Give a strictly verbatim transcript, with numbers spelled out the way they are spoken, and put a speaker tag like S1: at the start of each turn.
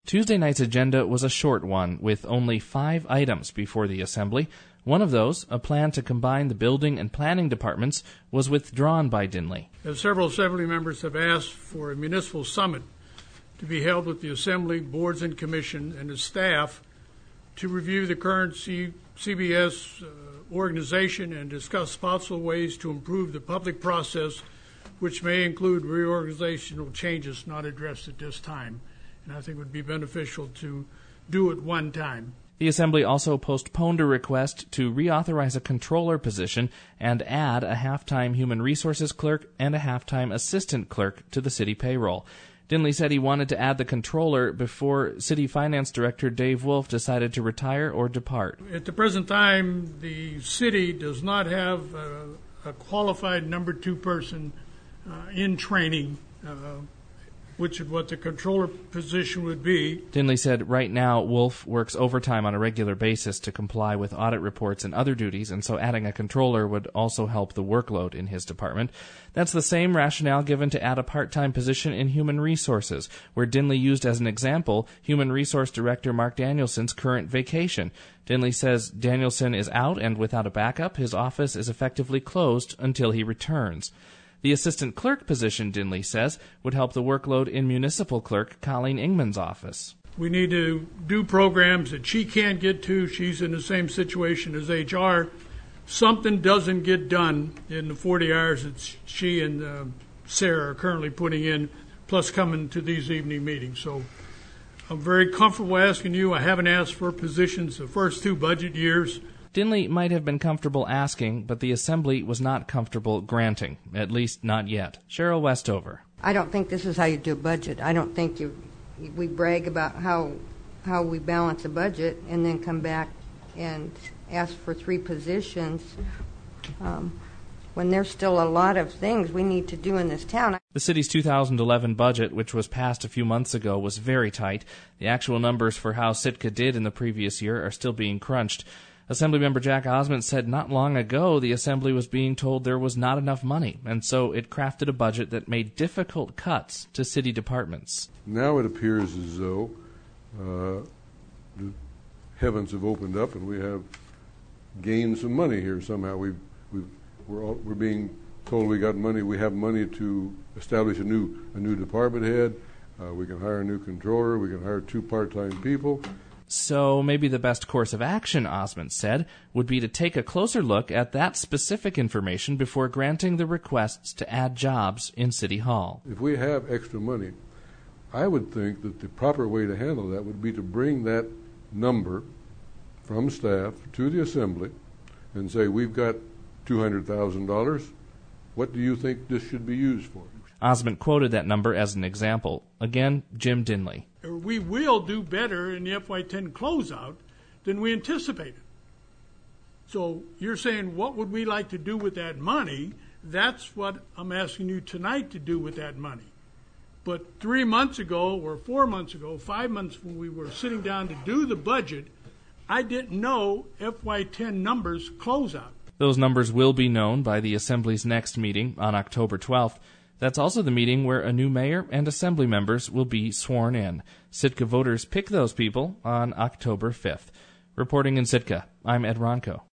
S1: Tuesday night's agenda was a short one, with only five items before the Assembly. One of those, a plan to combine the building and planning departments, was withdrawn by Dinley.
S2: As several Assembly members have asked for a municipal summit to be held with the Assembly, boards and commission, and the staff to review the current C- CBS uh, organization and discuss possible ways to improve the public process, which may include reorganizational changes not addressed at this time. And I think it would be beneficial to do it one time.
S1: The Assembly also postponed a request to reauthorize a controller position and add a half-time human resources clerk and a half-time assistant clerk to the city payroll. Dinley said he wanted to add the controller before City Finance Director Dave Wolf decided to retire or depart.
S2: At the present time, the city does not have a, a qualified number two person uh, in training, uh, which is what the controller position would be.
S1: Dinley said right now Wolf works overtime on a regular basis to comply with audit reports and other duties, and so adding a controller would also help the workload in his department. That's the same rationale given to add a part-time position in Human Resources, where Dinley used as an example Human Resource Director Mark Danielson's current vacation. Dinley says Danielson is out, and without a backup, his office is effectively closed until he returns. The assistant clerk position, Dinley says, would help the workload in municipal clerk Colleen Ingman's office.
S2: We need to do programs that she can't get to. She's in the same situation as H R. Something doesn't get done in the forty hours that she and uh, Sarah are currently putting in, plus coming to these evening meetings. So I'm very comfortable asking you. I haven't asked for positions the first two budget years.
S1: Dinley might have been comfortable asking, but the Assembly was not comfortable granting, at least not yet. Cheryl Westover.
S3: I don't think this is how you do a budget. I don't think you we brag about how how we balance a budget and then come back and ask for three positions um, when there's still a lot of things we need to do in this town.
S1: The city's two thousand eleven budget, which was passed a few months ago, was very tight. The actual numbers for how Sitka did in the previous year are still being crunched. Assemblymember Jack Osmond said not long ago the Assembly was being told there was not enough money, and so it crafted a budget that made difficult cuts to city departments.
S4: Now it appears as though uh, the heavens have opened up and we have gained some money here somehow. We've, we've, we're, all, we're being told we got money. We have money to establish a new a new department head. Uh, we can hire a new controller. We can hire two part-time people.
S1: So maybe the best course of action, Osmond said, would be to take a closer look at that specific information before granting the requests to add jobs in City Hall.
S4: If we have extra money, I would think that the proper way to handle that would be to bring that number from staff to the Assembly and say, we've got two hundred thousand dollars. What do you think this should be used for?
S1: Osmond quoted that number as an example. Again, Jim Dinley.
S2: We will do better in the F Y ten closeout than we anticipated. So you're saying, what would we like to do with that money? That's what I'm asking you tonight to do with that money. But three months ago, or four months ago, five months when we were sitting down to do the budget, I didn't know F Y ten numbers closeout.
S1: Those numbers will be known by the Assembly's next meeting on October twelfth. That's also the meeting where a new mayor and Assembly members will be sworn in. Sitka voters pick those people on October fifth. Reporting in Sitka, I'm Ed Ronco.